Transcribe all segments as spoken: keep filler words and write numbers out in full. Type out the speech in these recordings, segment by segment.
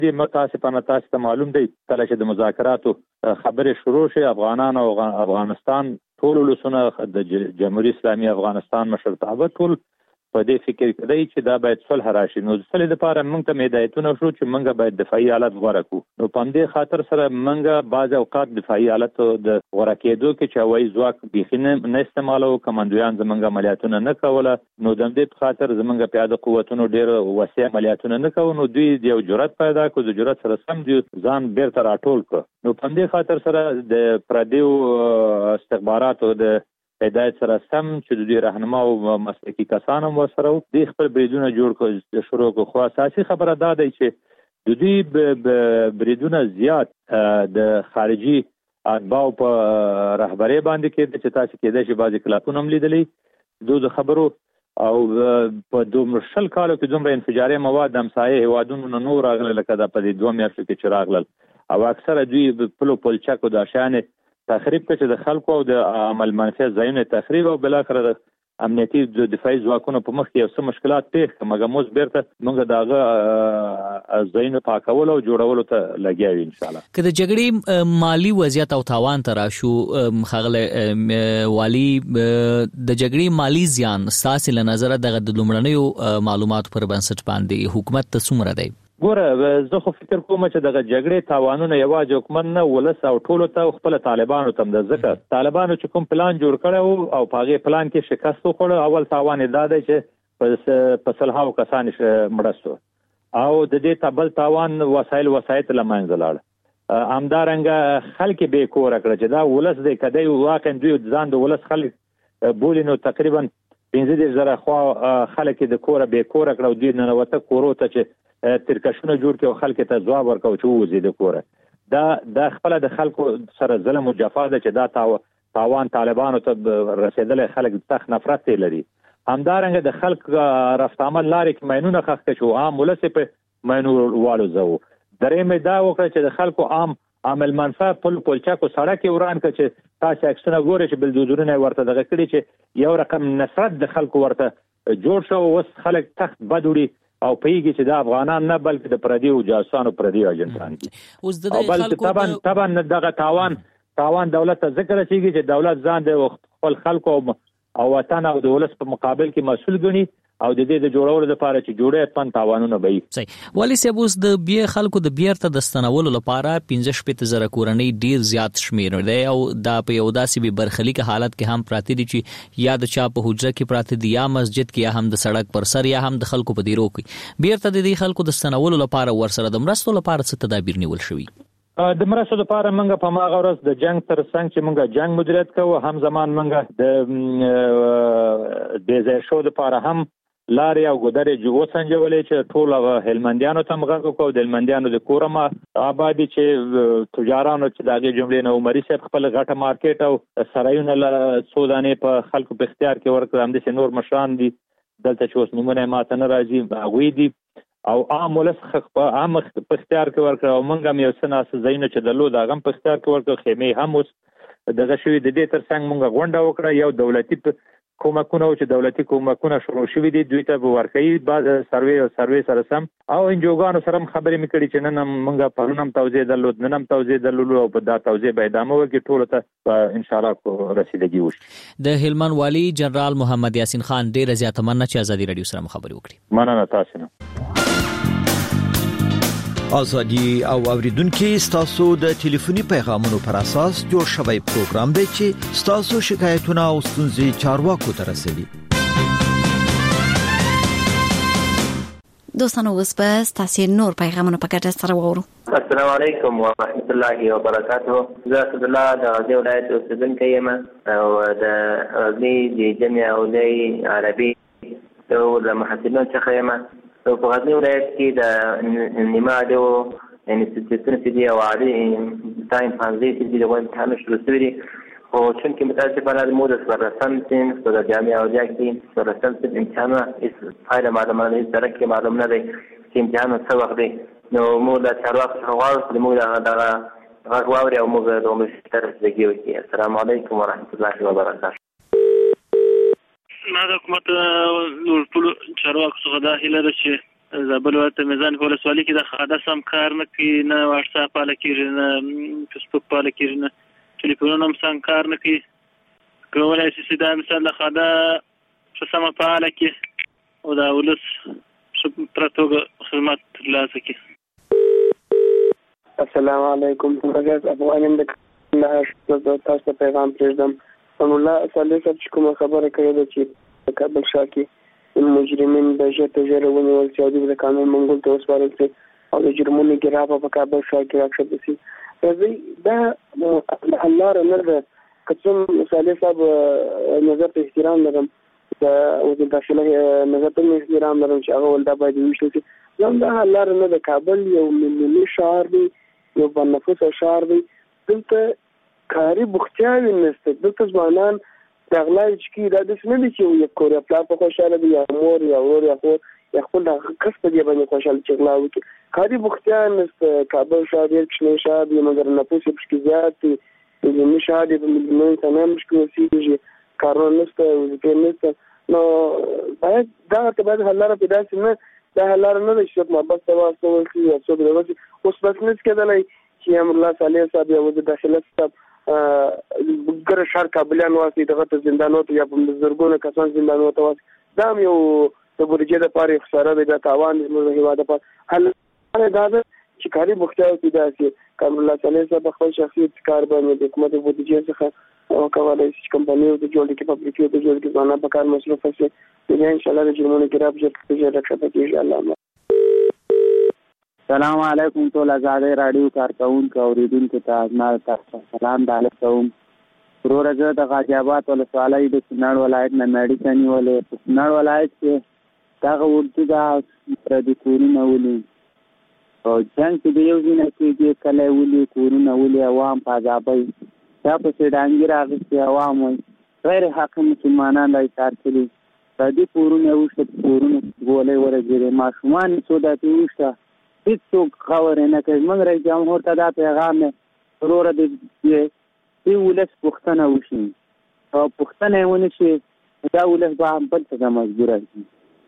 دې متاسفانه تاسو ته معلوم دی کله چې د مذاکراتو خبرې شروع شي افغانان او افغانستان ټول ولسونه د جمهوریت اسلامي افغانستان مشرتابه ټول په دې فکر کې دی چې دا باید صلح راشي. نو صلح لپاره موږ ته هدایتونه شو چې موږ باید دفاعي حالت غوړه کړو. نو په دې خاطر سره موږ بعض اوقات دفاعي حالت د غوړه کېدو کې چې هوایي ځواک بیخي نه استعمالو، کمانډویان زموږ عملیاتونه نه کوله. نو د دې په خاطر زموږ پیاده قوتونو ډېر وسیع عملیاتونه نه کوو. نو دوی یو جرأت پیدا کړو، د جرأت سره سم دي ځان بیرته راټول کړ. نو په دې خاطر سره د پردیو استخباراتو د هدایت سره سم چې د دوی رهنما او مسلکي کسان هم ورسره وو دوی خپل بریدونه جوړ کړل شروع کړو. خو اساسي خبره دا دی چې د دوی بریدونه زیات د خارجي اتباعو په رهبرۍ باندې کېده چې تاسو کېدای شي بعضې کلاپونه هم لیدلی دوی د خبرو او په دومره شل کالو کې دومره انفجاري مواد د همسایه هېوادونو نه نور راغله لکه دا په دې دوه میاشتو کې چې راغلل او اکثره دوی پلو پلچکو دا شیانې تخریب کړي د خلکو او د عمل منفي ځایونه تخریب او بالاخره د امنیتي دفاعي ځواکونو په مخ کې یو څه مشکلات پیښ کړه. مګر موږ بیرته موږ د هغه ځایونه پاکولو او جوړولو ته لګیا یو ان شاء الله. که د جګړې مالی وضعیت او تاوان ته راشو ښاغلی والي، د جګړې مالی زیان ستاسې له نظره دغه د لومړنیو معلوماتو پر بنسټ باندې حکومت ته څومره دی؟ ګوره زه خو فکر کوم چې دغه جګړې تاوانونه یوازې حکومت نه ولس او ټولو ته خپل طالبانو ته د ځکه طالبانو چې کوم پلان جوړ کړی او په هغې پلان کې شکست وخوړه. اول تاوان یې دا دی چې په سلهاو کسان مړه شو او د دې ته بل تاوان وسایل وسایط له منځه لاړ. همدارنګه خلک بې کوره کړه چې دا ولس دی که دی واقعا دوی ځان د ولس خلک بولي نو تقریبا پنځه دېرش زره خوا خلک د کوره بې کوره کړه او دوی ننوته کورو ته چې ترکشونه جوړ کړي او خلکو ته ځواب ورکړو چې ووځي د کوره. دا د خپله د خلکو سره ظلم او جفا ده چې دا تاوان طالبانو ته رسېدلی خلک سخت نفرت یې لري. همدارنګه د خلک رفت عمل لارې کې ماینونه ښخ کړه چې عام ولس یې په ماینو والوځوو. درېیم یې دا وکړه چې د خلکو عام عمل منفعه پل پلچکو سړک یې وران کړه چې تاسې عکسونه ګورئ چې بلدوزرونه یې ورته دغه کړي چې یو رقم نصرت د خلکو ورته جوړ شو. اوس خلک تخت بد وړي او پیږي چې دا افغانان نه بلکې د پردیو جاسوسانو پردیو اجنټان دي. اوس د خلکو طبعا طبعا دغه تاوان تاوان دولت ته ذکر رسیږي چې دولت ځان د خپل خلکو او وطن او د ولس په مقابل کې مسؤل ګڼي او د دې د جوړولو لپاره چې جوړې پن تاوانونه به وي. صحیح. والي صاحب اوس د بیا خلکو د بیرته د ستنولو لپاره پنځه شپېته زره کورنۍ ډیر زیات شمیر دی او دا په یو داسې به برخلیک حالت کې هم پراته دي چې یا د چا په حجره کې پراته دي یا مسجد کې یا هم د سړک پر سر یا هم د خلکو په دیرو کې. بیرته د دې خلکو د ستنولو لپاره ورسره د مرستو لپاره څه تدابیر نیول شوي؟ د مرستو لپاره موږ په هغه ورځ د جنگ تر څنګ چې موږ جنگ مدیریت کوو هم زمان موږ د بې ځای شو لپاره هم لارې او ګودرې جو وسنجولې چې ټول هلمندیانو ته مغږ وکړو. د هلمندیانو د کورما آبادي چې تجارانو چې د هغې جملې نه عمري صاحب خپل غټه مارکیټ او سرایونه له څو دانې په خلکو په اختیار کې ورکړه. همداسې نور مشران دي دلته چې اوس نومونه یې ماته نه راځي هغوی دي او عام ولس عام په اختیار کې ورکړه او موږ هم یو څه ناسه ځایونه چې درلود هغه هم په اختیار کې ورکړه. خیمې هم اوس دغه شوي. د دې تر څنګ موږ غونډه وکړه یو دولتي کومکونه او چې دولتي کومکونه شروع شوي دي دوی ته به ورکوي سروې او سروې سره سم او انجوګانو سره هم خبرې مې کړي چې نن هم موږ پرون هم توضیح درلود نن هم توضیح درلود او په دا توضیح به ادامه وکړي ټولو ته انشاءالله رسیدګي وشي. د هلمند والي جنرال محمد یاسین خان ډېره زیاته مننه چې ازادي راډیو سره خبرې وکړي. مننه تاسو نه. ازادي او اوریدونکو ستاسو د ټلیفوني پیغامونو پر اساس جوړ شوی پروګرام دی چې ستاسو شکایتونه او ستونزې چارواکو ته رسوي. دوستانو اوس به ستاسو نور پیغامونه په ګډه سره وورو. السلام علیکم ورحمت الله وبرکاته. زه عبد الله د غزنی ولایت اوسیدونکی یم او د غزنی د جامعه اولیه عربي او د محصلینو څخه یم. او په غزنی ولایت کې د نیماډو انسټیټیوټونه چې دي او عالي تایم پانزي چې دي د امتحان شروع شوي دي خو چونکې متاسفانه مو د څوارلسم صنف په جامعه اولیه کې څوارلسم صنف امتحانونه هېڅ پایله معلومه نه ده، هېڅ درک کې معلوم نه دی چې امتحان څه وخت دی. نو موږ له چارواکو څخه غواړو چې موږ دغه غږ واوري او موږ د عمر ته رسیدګي وکړي. السلام علیکم ورحمت الله وبرکاته. ما د حکومت ټولو چارواکو څخه دا هیله ده چې زابل ولایت میزان په ولسوالۍ کې د خاده سم کار نه کوي، نه واتس اپ پاله کېږي، نه فیسبوک پاله کېږي، نه ټلیفونونه هم سم کار نه کوي. کولی شي چې دا مثال د خاده ښه سمه فعاله کړي او د ولس ښه پوره توګه خدمات ترلاسه کړي. السلام علیکم. افغان یم د کندهار، تاسو ته پیغام پرېږدم. الله صالح صاحب چې کومه خبره کړې ده چې په کابل ښار کې مجرمین د ژر تر ژره ونیول شي او د قانون منګول ته وسپارل شي او د جرمونو ګرافه په کابل ښار کې راښکته شي. راځئ دا حل لاره نه ده. که څوم صالح صاحب نظر ته احترام لرم، د وزیر داخله نظر ته احترام لرم چې هغه ول دا باید وویشتل شي. دا حل لاره نه ده. کابل یو ملي ښار دی، یو بانفوسه ښار دی. دلته کاري بوختیاوې نشته. دلته ځوانان د غلاوې چې کوي دا داسې نه دي چې یو کور یا پلار په خوشحاله دی یا مور یا ورور یا خور یا خپل د کس په دې باندې خوشحاله چې غلا وکړي. کاري بوختیا نشته. کابل ښار ډېر کوچنی ښار دی مګر نفوس یې پکې زیات دی. ملي ښار دی، په میلیونونو انسانان پکې اوسېږي، کارونه نشته، وظیفې نشته. نو باید دغه ته باید حل لاره پیدا شي. نه دا حل لاره نه ده چې څوک محبت ته واستول شي یا څوک دغه شي. اوس بس نشي کېدلی چې امرالله صالح صاحب یا وزیر داخله صاحب ګره ښار کابلیان واستي دغه ته زندانونو ته یا په زرګونو کسان زندانونو ته واستي. دا هم یو د بودیجې دپاره یو خساره دی، دا تاوان دی زموږ د هېواد دپاره. حل دا ده چې کاري بوختیاوې پیدا شي. که امرالله صالح صاحب په خپل شخصي ابتکار باندې د حکومت د بودیجې څخه وکولی شي چې کمپنۍ ورته جوړ کړي، فابریکې ورته جوړ کړي، ځوانان په کار مصروفه شي، بیا انشاءالله د جرمونو ګراف ژر تر ژره ښکته کېږي. الله. سلام علیکم ټول آزادۍ راډیو کارکوونکو اورېدونکو ته زما تاسو سلام د علیه کوم. وروره زه د غازي آباد ولسوالۍ د کونړ ولایت نه مېړي ته نیولې. په کونړ ولایت کې دغه اردو د پردي کورونه ولي او جنګ چې د یو ځای نه کېږي، کلی ولي، کورونه ولي، عوام په عذابوي. دا پسې ډانګي راغستې عوام وایي غیر حق مسلمانان را ایثار کړي. پردي کورونه وشته، کورونه ګولۍ ورګېدې، ماشومان یې څو داسې وشته، هېڅوک خبرې نه کوي. موږ رئیس جمهور ته دا پیغام دی وروره د دې ولس پوښتنه وشي او پوښتنه یې ونه شي دا ولس به هم بل څه ته مجبوره شي.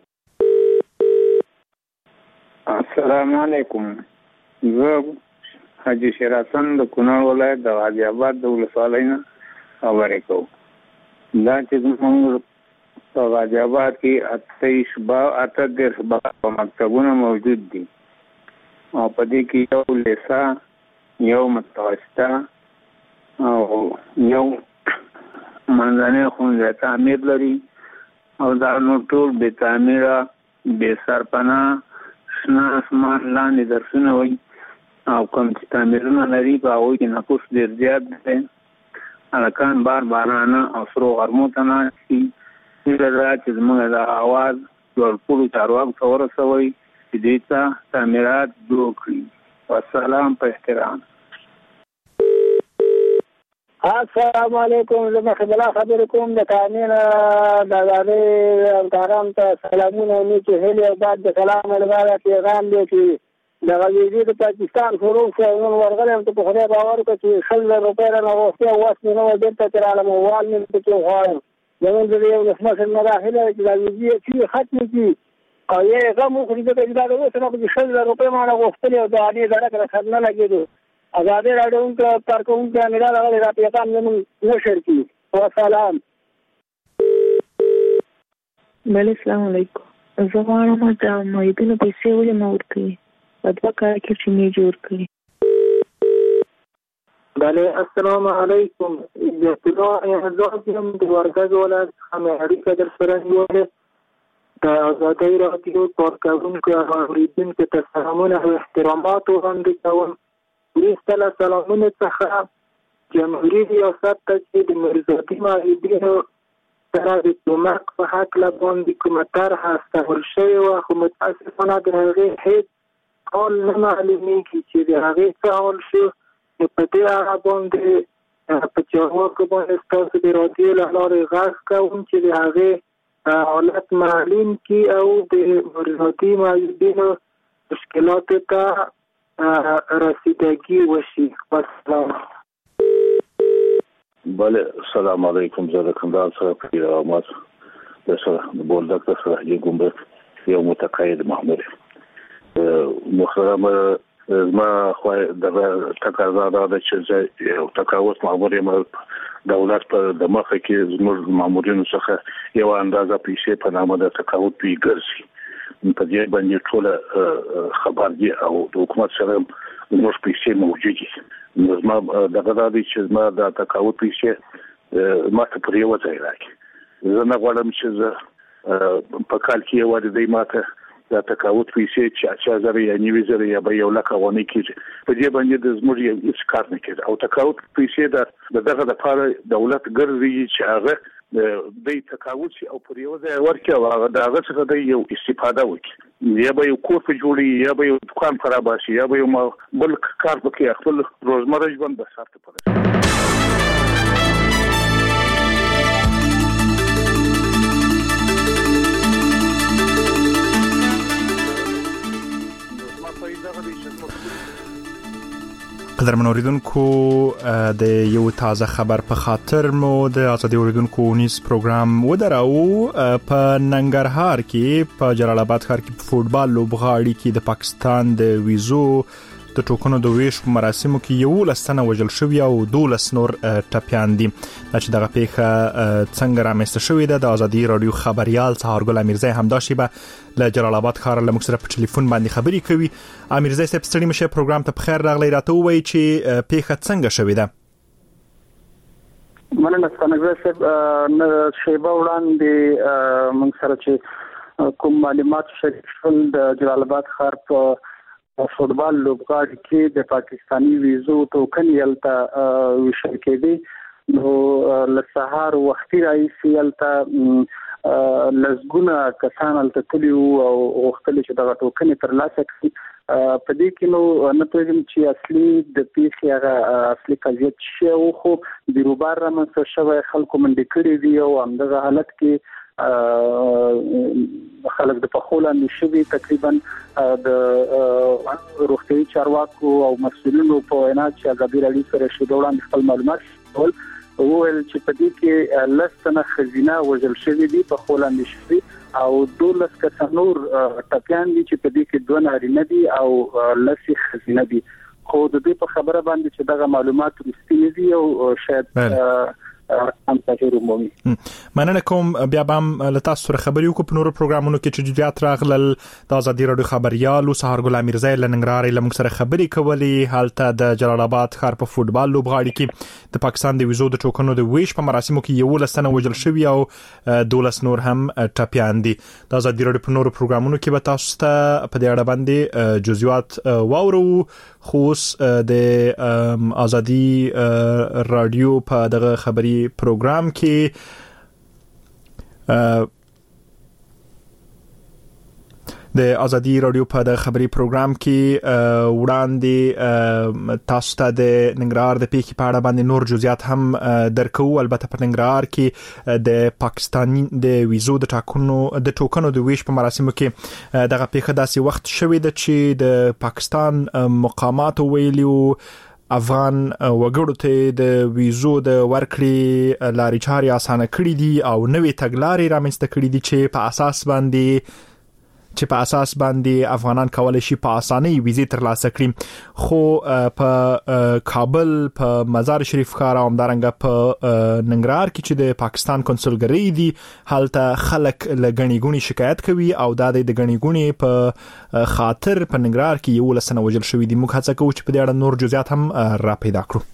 السلام علیکم. زه حاجي شیر حسن د کونړ ولایت د غازي آباد د ولسوالۍ نه خبرې کوم. دا چې زموږ په غازي آباد کې اته شبا اته دېرش په مکتبونه موجود دي او په دې کې یو لیسا، یو متوسطه او یو منځنی ښوونځی تعمیر لري او دا نور ټول بې تعمیره، بې سرپناه، شنه اسمان لاندې درسونه وایي او کوم چې تعمیرونه لري په هغوی کې نفوس ډېر زیات دی. هلکان بار بارانه او سرو غرمو ته ناست دي. هیله ده چې زموږ د اواز لوړپوړو چارواکو ته ورسوئ چې دې ته تعمیرات جوړ کړي. والسلام په احترام. السلام علیکم. زه مخبلا خبرې کوم د قانون د ازادۍ همکارانو ته سلامونه او نیکې هیلې او بعد د سلام لپاره پیغام دی چې د غزیزي د پاکستان شروع شو. نن ورغلی یم ته په خدای باور وکړه چې شل زره روپۍ رانه غوښتې او وس مې نه وه بېرته ترې رالم او وال مې پکې وغواړم. زمونږ د یو ولسمشر نه دا هیله ده چې دا ویزې یې چې ختمې کړي او یې غم وخوري ځکه چې دا د اوس نه پکې شل زره روپۍ ما نه غوښتلې او د هغې زړک را سر نه لګېدو. ازادۍ راډیو کارکوونکي امیر راغلی دا پیغام زموږ نشر کړي. وسلام. بله السلام علیکم. زه غواړم د معیدینو پیسې ولې مه ورکوي په دوه کال کې چې مې جوړ کړي. بله السلام علیکم. د اطلاع اعزاز یم د وردګ ولایت څخه مې اړیکه در سره نیولې. د ازادۍ راډیو کارکوونکو او اورېدونکو ته سلامونه او احترامات وړاندې کوم. وروسته له سلامونو څخه جمهوري ریاست ته چې د مرزادي معیدینو سره د کومک په هکله باندې کومه طرحه استول شوې وه خو متاسفانه د هغې هېڅ حال نه معلومېږي چې د هغې څه حال شو. نو په دې اړه باندې په چارواکو باندې ستاسو د راډیو له لارې غږ کوم چې د هغې حالت معلوم کړي او د مرزادي معیدینو مشکلاتو ته رسیدگی وشي. والسلام. بله السلام علیکم. زه د کندهار څخه پیر احمد د سره د بولدک د سره د ګمرک یو متقاعد مامور. محترم زما خو د تقاضا ده چې یو تقاوت مامور یم دولت په د مخه کې زموږ مامورینو څخه یو اندازه پیسې په نامه د تقاوت پی ګرځي په دې باندې ټول خبر دي او د حکومت سره زموږ پیسې موجود دي زما دغه د دې چې زما د تقاوت پیسې ماته پر یو ځای راکې زه نه غواړم چې زه په کال کې یو د دې ماته دا تقاوت پیسې چې چې زره یا نیوي زره یا به یو لکه ونه کېږي په دې باندې د زموږ یو هیڅ کار نه کېږي او تقاوت پیسې د دغه لپاره دولت ګرځي چې هغه د تقاوت او پر یو ځای ورکړي او هغه د هغه څخه د یو استفاده وکړي یا به یو کور په جوړي یا به یو دکان خراب شي یا به یو بل کار وکړي خپل روزمره ژوند به سخت پره قدرمن اوریدونکو د یو تازه خبر په خاطر مو د ازادي اوریدونکو نیوز پروګرام ودراو په ننګرهار کې په جلال آباد ښار کې په فوټبال لوبغاړي کې د پاکستان د ویزو د ټوکنو د ویش په مراسمو کې یو لسنه وجل شوی او دولس نور ټپیان دي چې دغه پیښه څنګه رامنځته شوې ده د ازادي رادیو خبريال سهارګل امیرزی همداشي به له جلال آباد ښار له موږ سره په ټلیفون باندې خبرې کوي. امیرزی صاحب ستړي مشه پروګرام ته بخیر راغلی راته وایي چې پیښه څنګه شوې ده. مننه څنګه صاحب شیبه وړاندې موږ سره چې کوم معلومات شریک شول د جلال آباد ښار په فوټبال لوبغاړي کې د پاکستانی ویزو ټوکن یلته وشل کېدی نو له سهار وختي راځي یلته لزګونه کسان الته تلیو او وختل چې دغه ټوکن ترلاسه کړي په دې کې نو نه پېژم چې اصلي د پیښې هغه اصلي قضیه شی او خو د روبار رامنځته شوی خلکو منډې کړي دي او همدغه حالت کې خلک د پخوله نشوي تقریبا د روغتي چارواکو او مسؤلینو په وینا چې ازادي رادیو سره شیدوړان خپل معلومات ټول وویل چې په دې کې لسنه خزینه وژل شوی دي پخوله نشوي او دولس کسان نور ټپیان دي چې په دې کې دوه نارینه دي او لسی خزینه دي خو د دې په خبره باندې چې دغه معلومات رښتینی دي او شاید هم تاسو مومي مننه کوم بیا بام لتا سره خبري وکړو په نورو پروګرامونو کې چې جديات راغلل د ازادي رادیو خبريال او سهارګل امیرزی لننګرهار لمږ سره خبري کولې حالت د جلال آباد ښار په فوټبال لوبغاړي کې د پاکستان د ویزو د ټوکنو د ویش په مراسمو کې یو لسنه وجل شوی او دولس نور هم ټپیان دي. د ازادي رادیو په نورو پروګرامونو کې به تاسو ته په دې اړه باندې جزئیات واورو خو د ازادي رادیو په دغه خبري پروګرام کې د ازادي رادیو په د خبري پروګرام کې وړاندې تاسو ته د ننګرهار د پیښې په اړه باندې نور جزئیات هم درکو. البته په ننګرهار کې د پاکستاني د ویزو د ټاکنو د ټوکنو د ویش په مراسمو کې دغه پیښه داسې وخت شوې ده چې د پاکستان مقامات ویلو افغان وګړو ته د ویزو د ورکړې لارې چارې اسانه کړې دي او نوې تګلارې رامنځته کړې دي چې په اساس باندې چې په اساس باندې افغانان کولای شي په اسانۍ ویزې ترلاسه کړي. خو په کابل په مزار شریف ښار او همدارنګه په ننګرهار کې چې د پاکستان کنسولګرۍ دي هلته خلک له غني غوني شکایت کوي او دا د غني غوني په خاطر په ننګرهار کې یو لسنه وجل شوی دي. موږ هڅه کوو چې په دې اړه نور جزئیات هم را پیدا کړو.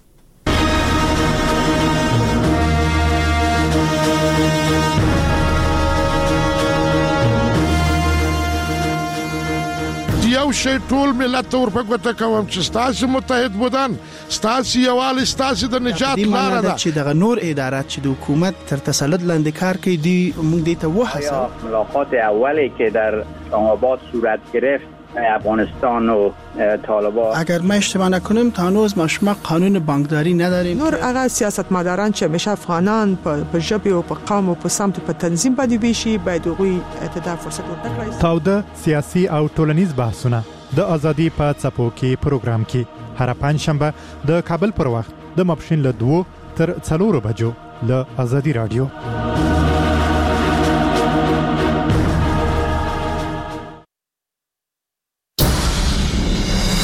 یو شی ټول ملت ورپګوته کوم چې ستاسو متحد بودن ستاسو یوال ستاسو د نجات لار ده چې دغه نور ادارات چې د حکومت تر تسلط لاندې کار کوي دی موږ دې ته وحسه ملاقات اولی که در اسلام آباد صورت گرفت افغانستان و طالبان اگر ما اشتباه نکنم تا هنوز ما شما قانون بانکداری نداریم. نور هغه سیاستمداران چې همیشه افغانان په ژبه او په قوم او په سمت په تنظیم باندې ویشي باید هغوی ته فرصت ورکړي. تاوده سیاسي او ټولنیز بحثونه د ازادي په څپو کې پروګرام کې هر پنځشنبه د کابل پر وخت د ماپښین له دوه تر څلورو بجو له ازادي رادیو.